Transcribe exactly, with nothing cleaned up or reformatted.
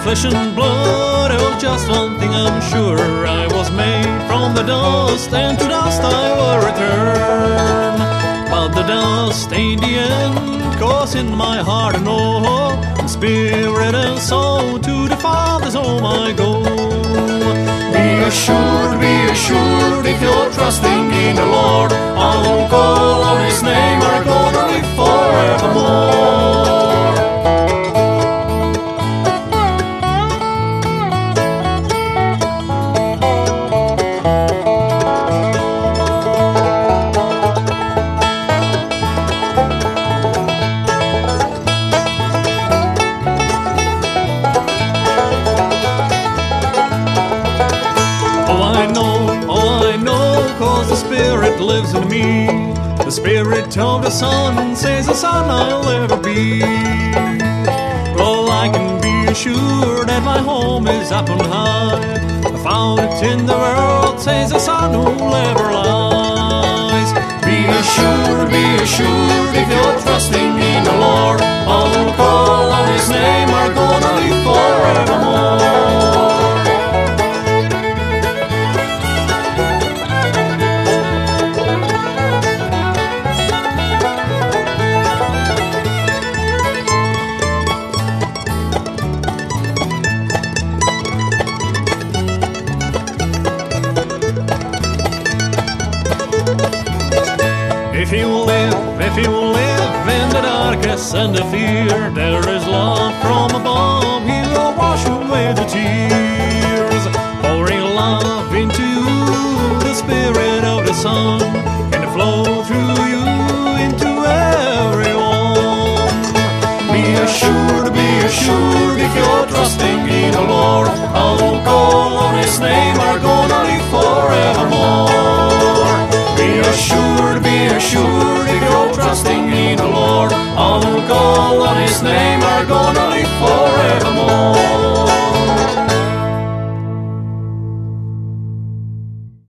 flesh and blood. Oh, just one thing I'm sure, I was made from the dust, and to dust I will return. But the dust ain't the end, 'cause in my heart I know, in spirit and soul, to the Father's home I go. Be assured, be assured, if you're trusting in the Lord, I will call on His name, I'm gonna live forevermore. The Spirit lives in me. The Spirit of the Son says the Son I'll ever be. Well, I can be assured that my home is up on high. I found it in the world, says the Son who never lies. Be assured, be assured, if you're trusting in the Lord, I will call on His name, I'm gonna live forevermore. If you live, if you live in the darkness and the fear, there is love from above, He will wash away the tears. Pouring love into you, the Spirit of the Son, can flow through you into everyone. Be assured, be assured, if you're trusting in the Lord, I will call on His name, I'm gonna live forevermore. Be assured, be assured, if you're trusting in the Lord, I will call on His name, I'm gonna live forevermore.